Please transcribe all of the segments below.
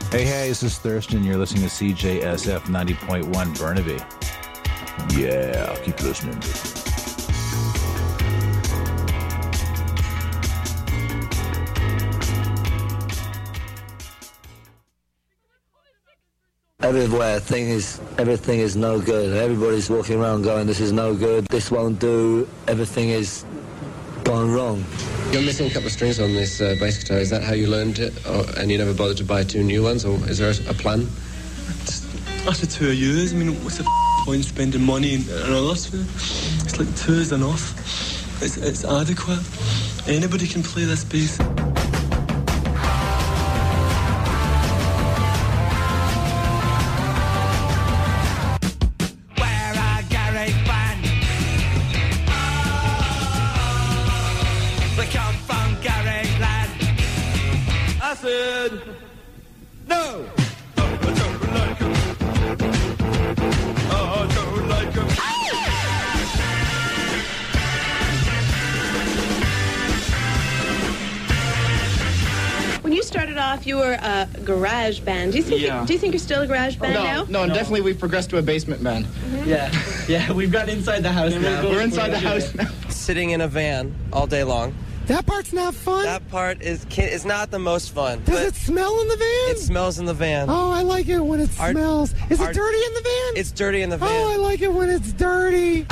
Hey, this is Thurston. You're listening to CJSF 90.1 Burnaby. Yeah, keep listening. Everywhere, everything is no good. Everybody's walking around going, this is no good, this won't do, everything is gone wrong. You're missing a couple of strings on this bass guitar. Is that how you learned it? And you never bothered to buy two new ones? Or is there a plan? After 2 years, I mean, what's the point spending money on others for? It's like 2 is enough. It's adequate. Anybody can play this bass. No! I don't like him. I don't like him. When you started off, you were a garage band. Do you think you're still a garage band now? No, definitely we've progressed to a basement band. Mm-hmm. Yeah, we've got inside the house now. We're inside the house now. Sitting in a van all day long. That part's not fun. That part is not the most fun. Does it smell in the van? It smells in the van. Oh, I like it when it smells. Is it dirty in the van? It's dirty in the van. Oh, I like it when it's dirty.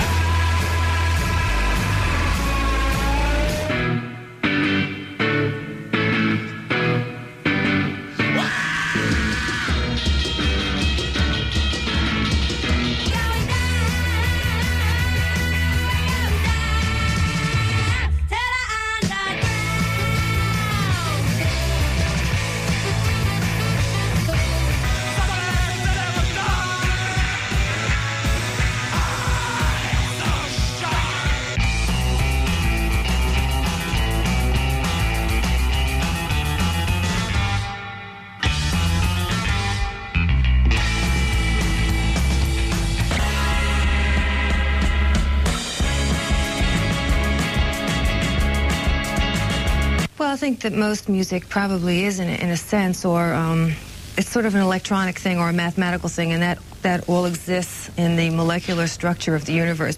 Well, I think that most music probably is in a sense, or it's sort of an electronic thing or a mathematical thing, and that all exists in the molecular structure of the universe.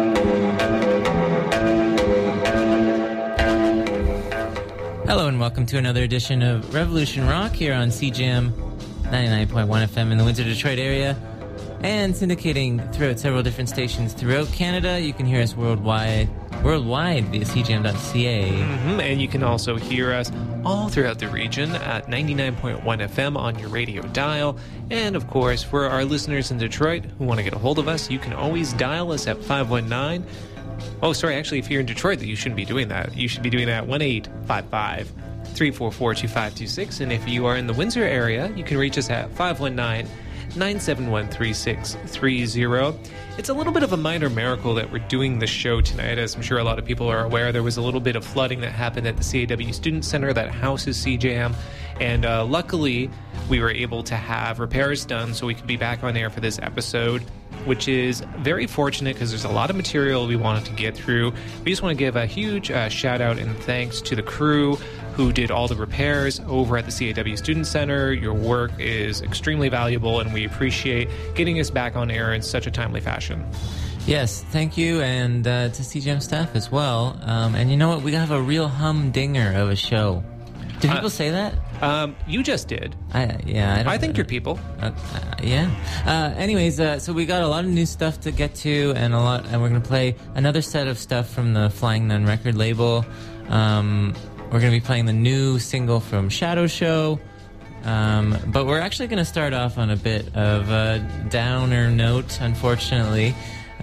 Hello and welcome to another edition of Revolution Rock here on CJAM 99.1 FM in the Windsor, Detroit area, and syndicating throughout several different stations throughout Canada. You can hear us worldwide via cjam.ca. And you can also hear us all throughout the region at 99.1 FM on your radio dial. And of course, for our listeners in Detroit who want to get a hold of us, you can always dial us at 519. Oh, sorry, actually, if you're in Detroit, you shouldn't be doing that. You should be doing that at 1-855-344-2526. And if you are in the Windsor area, you can reach us at 519-971-3630. It's a little bit of a minor miracle that we're doing the show tonight. As I'm sure a lot of people are aware, there was a little bit of flooding that happened at the CAW Student Center that houses CJAM, and luckily we were able to have repairs done so we could be back on air for this episode, which is very fortunate because there's a lot of material we wanted to get through. We just want to give a huge shout out and thanks to the crew who did all the repairs over at the CAW Student Center. Your work is extremely valuable, and we appreciate getting us back on air in such a timely fashion. Yes, thank you, and to CJAM staff as well. And you know what? We have a real humdinger of a show. Do people say that? You just did. I think you're people. Anyways, so we got a lot of new stuff to get to, and we're going to play another set of stuff from the Flying Nun record label. We're going to be playing the new single from Shadow Show. But we're actually going to start off on a bit of a downer note, unfortunately.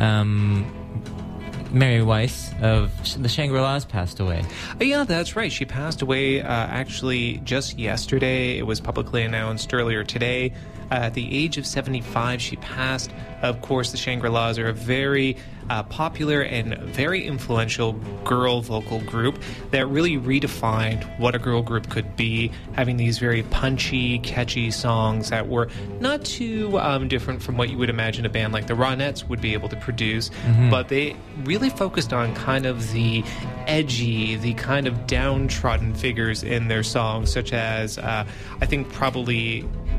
Mary Weiss of the Shangri-Las passed away. Yeah, that's right. She passed away actually just yesterday. It was publicly announced earlier today. At the age of 75, she passed. Of course, the Shangri-Las are a very popular and very influential girl vocal group that really redefined what a girl group could be, having these very punchy, catchy songs that were not too different from what you would imagine a band like the Ronettes would be able to produce, but they really focused on kind of the edgy, the kind of downtrodden figures in their songs, such as I think probably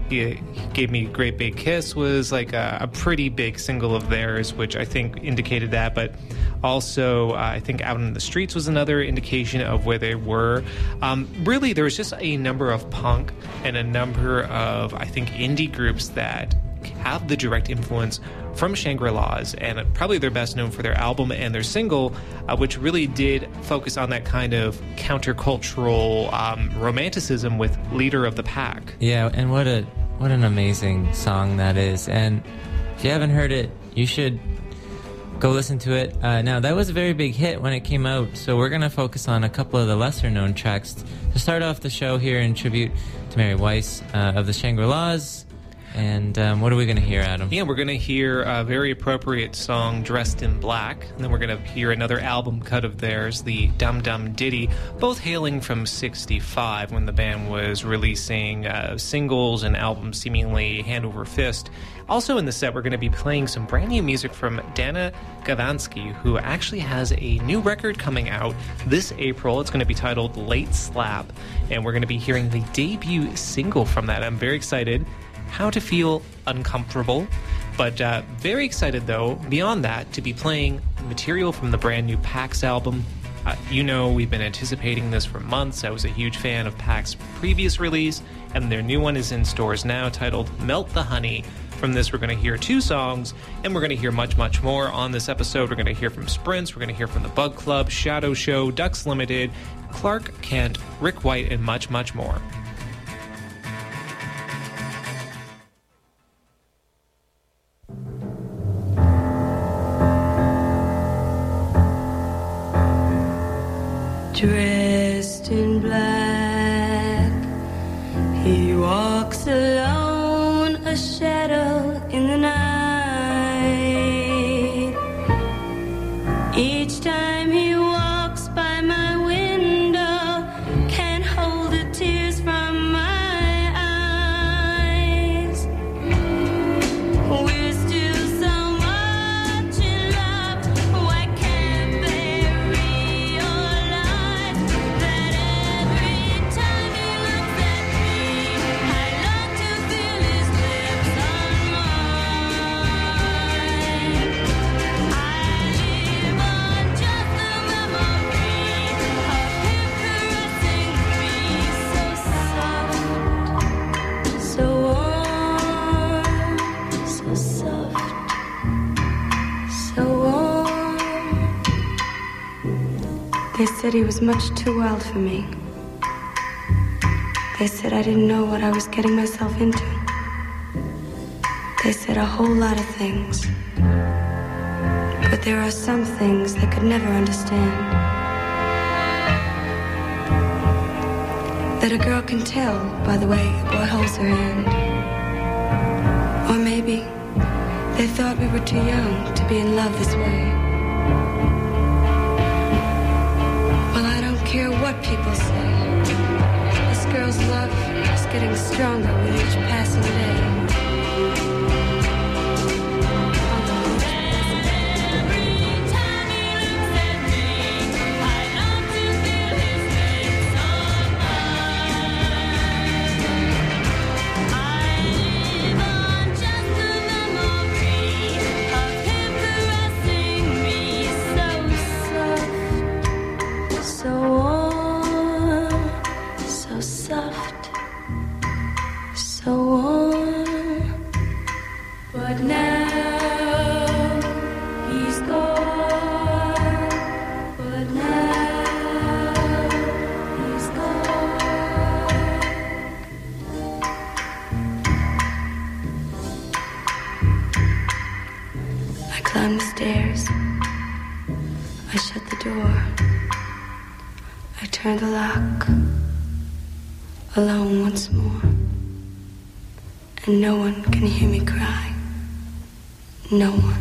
He Gave Me a Great Big Kiss was like a pretty big single of theirs, which I think indicated that. But also, I think Out in the Streets was another indication of where they were. Really, there was just a number of punk and a number of, I think, indie groups that have the direct influence from Shangri-Las, and probably they're best known for their album and their single, which really did focus on that kind of countercultural romanticism with Leader of the Pack. Yeah, and what an amazing song that is. And if you haven't heard it, you should go listen to it. Now, that was a very big hit when it came out, so we're going to focus on a couple of the lesser-known tracks to start off the show here in tribute to Mary Weiss of the Shangri-Las. And what are we going to hear, Adam? Yeah, we're going to hear a very appropriate song, Dressed in Black. And then we're going to hear another album cut of theirs, the Dum Dum Ditty, both hailing from '65 when the band was releasing singles and albums seemingly hand over fist. Also in the set, we're going to be playing some brand new music from Dana Gavansky, who actually has a new record coming out this April. It's going to be titled Late Slap, and we're going to be hearing the debut single from that. I'm very excited. How to Feel Uncomfortable, but very excited though, beyond that, to be playing material from the brand new Pax album. We've been anticipating this for months. I was a huge fan of Pax's previous release, and their new one is in stores now, titled Melt the Honey. From this, we're going to hear 2 songs, and we're going to hear much, much more on this episode. We're going to hear from Sprints, we're going to hear from the Bug Club, Shadow Show, Ducks Limited, Clark Kent, Rick White, and much, much more. Dressed in black, he walks alone, a shadow in the night. Each time he walks by my window, can't hold the tears from my eyes. We're still so much in love, why can't they realize that every time he looks at me, I long to feel his lips on mine. I live on just the memory of him caressing me, so soft, so warm, so soft, so warm. They said he was much too wild for me. They said I didn't know what I was getting myself into. They said a whole lot of things. But there are some things they could never understand. That a girl can tell by the way a boy holds her hand. Or maybe they thought we were too young to be in love this way. Well, I don't care what people say. This girl's love is getting stronger with each passing day. So warm, so soft, so warm. But now he's gone. But now he's gone. I climbed the stairs. I shut the door. I turned the lock, alone once more, and no one can hear me cry. No one.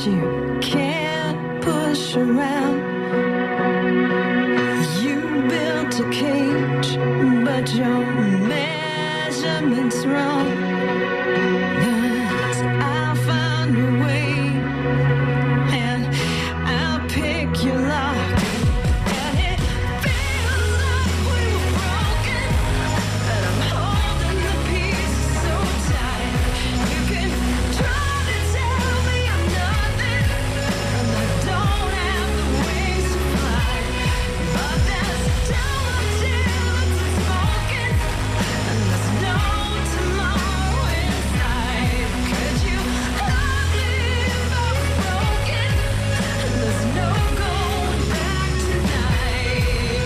you can't push around. You built a cage, but your measurement's wrong. 'Cause I'll find a way, and I'll pick your lock. And it feels like we were broken, and I'm holding the piece so tight. You can try to tell me I'm nothing, and I don't have the wings to fly. But that's still until it's spoken, and there's no tomorrow inside. Could you love me if I was broken? And there's no going back tonight.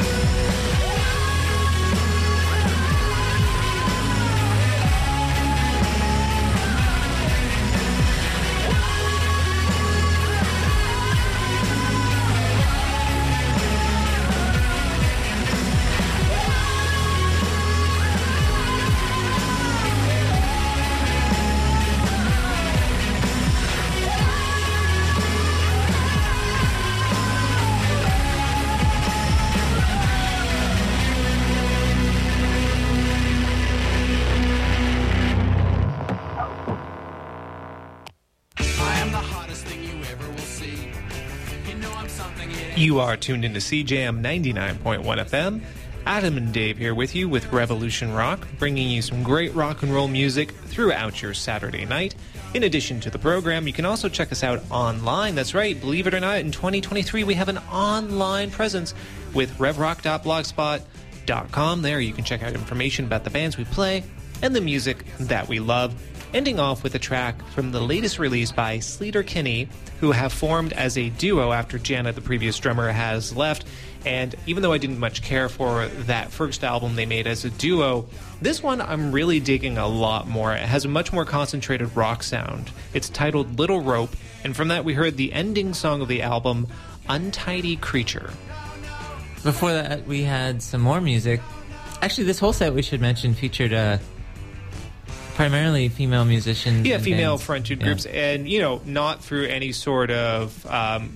You are tuned into CJM 99.1 FM. Adam and Dave here with you with Revolution Rock, bringing you some great rock and roll music throughout your Saturday night. In addition to the program, you can also check us out online. That's right, believe it or not, in 2023 we have an online presence with revrock.blogspot.com. There you can check out information about the bands we play and the music that we love. Ending off with a track from the latest release by Sleater-Kinney, who have formed as a duo after Janet, the previous drummer, has left. And even though I didn't much care for that first album they made as a duo, this one I'm really digging a lot more. It has a much more concentrated rock sound. It's titled Little Rope, and from that we heard the ending song of the album, Untidy Creature. Before that, we had some more music. Actually, this whole set, we should mention, featured primarily female musicians. Yeah, and female bands. fronted groups, and, you know, not through any sort of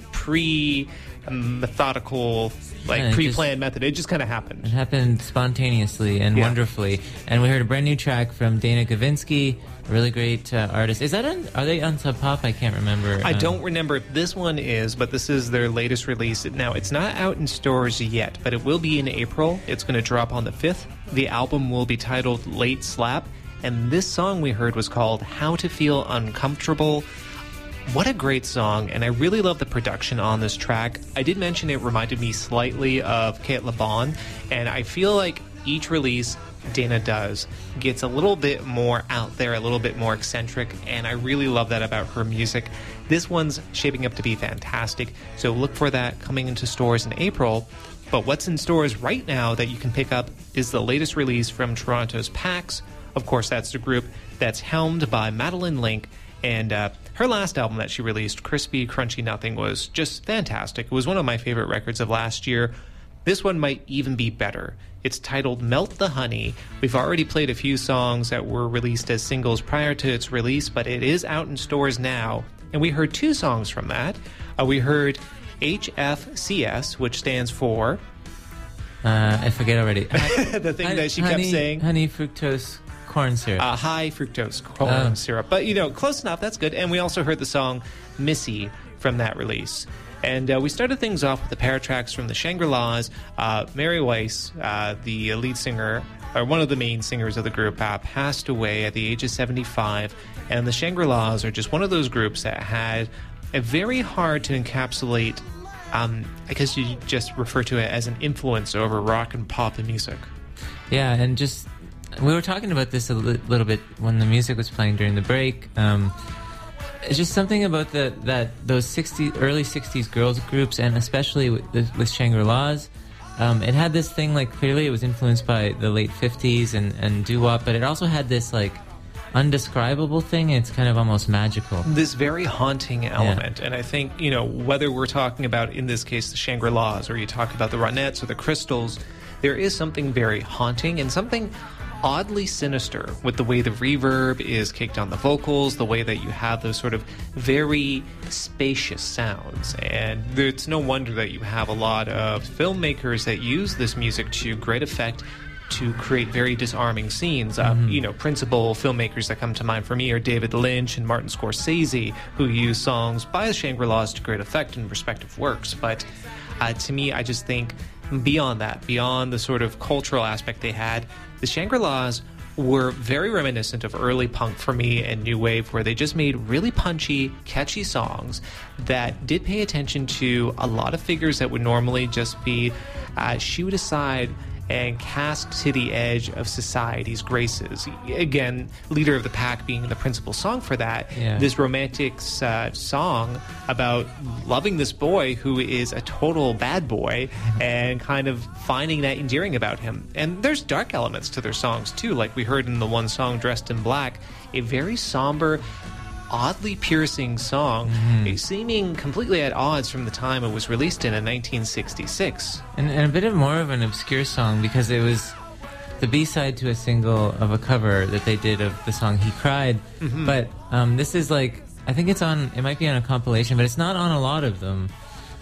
methodical, like pre-planned method. It just kind of happened. It happened spontaneously and wonderfully. And we heard a brand new track from Dana Gavinsky, a really great artist. Is that are they on Sub Pop? I can't remember. I don't remember if this one is, but this is their latest release. Now, it's not out in stores yet, but it will be in April. It's going to drop on the 5th. The album will be titled Late Slap, and this song we heard was called How to Feel Uncomfortable. What a great song, and I really love the production on this track. I did mention it reminded me slightly of Kate LeBon, and I feel like each release Dana does gets a little bit more out there, a little bit more eccentric, and I really love that about her music. This one's shaping up to be fantastic, so look for that coming into stores in April. But what's in stores right now that you can pick up is the latest release from Toronto's Pax. Of course, that's the group that's helmed by Madeline Link, and her last album that she released, Crispy Crunchy Nothing, was just fantastic. It was one of my favorite records of last year. This one might even be better. It's titled Melt the Honey. We've already played a few songs that were released as singles prior to its release, but it is out in stores now, and we heard two songs from that. We heard HFCS, which stands for... I forget already. The thing that she kept saying. Honey fructose corn syrup. High fructose corn syrup. But, you know, close enough. That's good. And we also heard the song Missy from that release. And we started things off with a pair of tracks from the Shangri-Las. Mary Weiss, the lead singer, or one of the main singers of the group, passed away at the age of 75. And the Shangri-Las are just one of those groups that had a very hard to encapsulate, I guess you just refer to it as an influence over rock and pop and music. Yeah, and just... We were talking about this a little bit when the music was playing during the break. It's just something about those early 60s girls groups, and especially with Shangri-Las. It had this thing, like, clearly it was influenced by the late 50s and doo-wop, but it also had this, like, undescribable thing. It's kind of almost magical. This very haunting element. Yeah. And I think, you know, whether we're talking about, in this case, the Shangri-Las, or you talk about the Ronettes or the Crystals, there is something very haunting and something oddly sinister with the way the reverb is kicked on the vocals, the way that you have those sort of very spacious sounds. And it's no wonder that you have a lot of filmmakers that use this music to great effect to create very disarming scenes. Principal filmmakers that come to mind for me are David Lynch and Martin Scorsese, who use songs by the Shangri-Las to great effect in respective works. But to me, I just think beyond that, beyond the sort of cultural aspect they had, the Shangri-Las were very reminiscent of early punk for me and new wave, where they just made really punchy, catchy songs that did pay attention to a lot of figures that would normally just be shooed aside and cast to the edge of society's graces. Again, Leader of the Pack being the principal song for that. Yeah. This romantic song about loving this boy who is a total bad boy and kind of finding that endearing about him. And there's dark elements to their songs too, like we heard in the one song, Dressed in Black, a very somber, oddly piercing song, seeming completely at odds from the time it was released in 1966. And a bit more of an obscure song, because it was the B-side to a single of a cover that they did of the song He Cried. But this is like, I think it might be on a compilation, but it's not on a lot of them.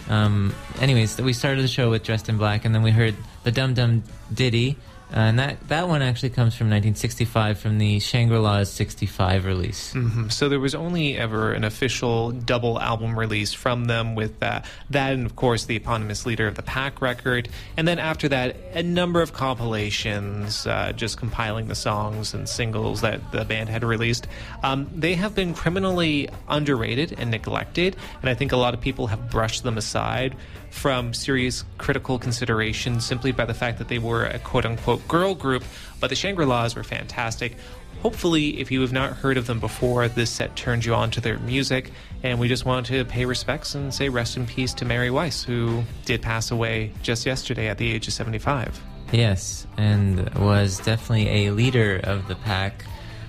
Anyways, we started the show with Dressed in Black, and then we heard the Dum Dum Ditty, and that one actually comes from 1965, from the Shangri-La's 65 release. So there was only ever an official double album release from them with that and, of course, the eponymous Leader of the Pack record. And then after that, a number of compilations just compiling the songs and singles that the band had released. They have been criminally underrated and neglected, and I think a lot of people have brushed them aside from serious critical consideration simply by the fact that they were a quote-unquote girl group, but the Shangri-Las were fantastic. Hopefully, if you have not heard of them before, this set turned you on to their music, and we just want to pay respects and say rest in peace to Mary Weiss, who did pass away just yesterday at the age of 75. Yes, and was definitely a leader of the pack.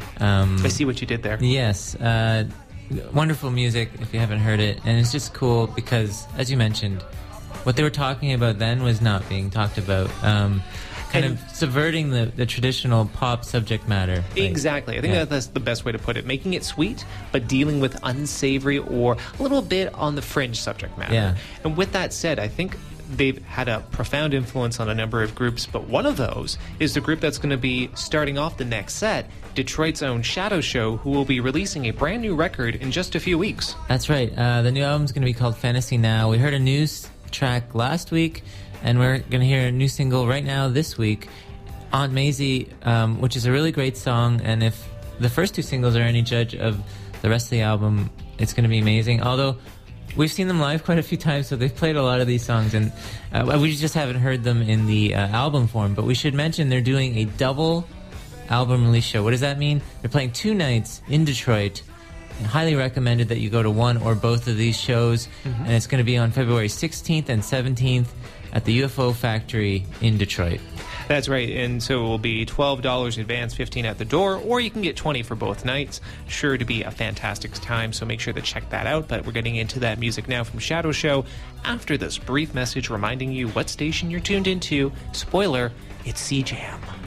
I see what you did there. Yes, wonderful music if you haven't heard it, and it's just cool because, as you mentioned, what they were talking about then was not being talked about. Kind of subverting the traditional pop subject matter. Exactly. I think that's the best way to put it. Making it sweet, but dealing with unsavory or a little bit on the fringe subject matter. Yeah. And with that said, I think they've had a profound influence on a number of groups, but one of those is the group that's going to be starting off the next set, Detroit's own Shadow Show, who will be releasing a brand new record in just a few weeks. That's right. The new album's going to be called Fantasy Now. We heard a news track last week, and we're going to hear a new single right now this week, Aunt Maisie, which is a really great song, and if the first two singles are any judge of the rest of the album, it's going to be amazing. Although we've seen them live quite a few times, so they've played a lot of these songs, and we just haven't heard them in the album form. But we should mention they're doing a double album release show. What does that mean? They're playing 2 nights in Detroit. Highly recommended that you go to one or both of these shows, and it's going to be on February 16th and 17th at the UFO Factory in Detroit. That's right, and so it will be $12 advance, $15 at the door, or you can get $20 for both nights. Sure to be a fantastic time, so make sure to check that out. But we're getting into that music now from Shadow Show after this brief message reminding you what station you're tuned into. Spoiler, it's CJAM.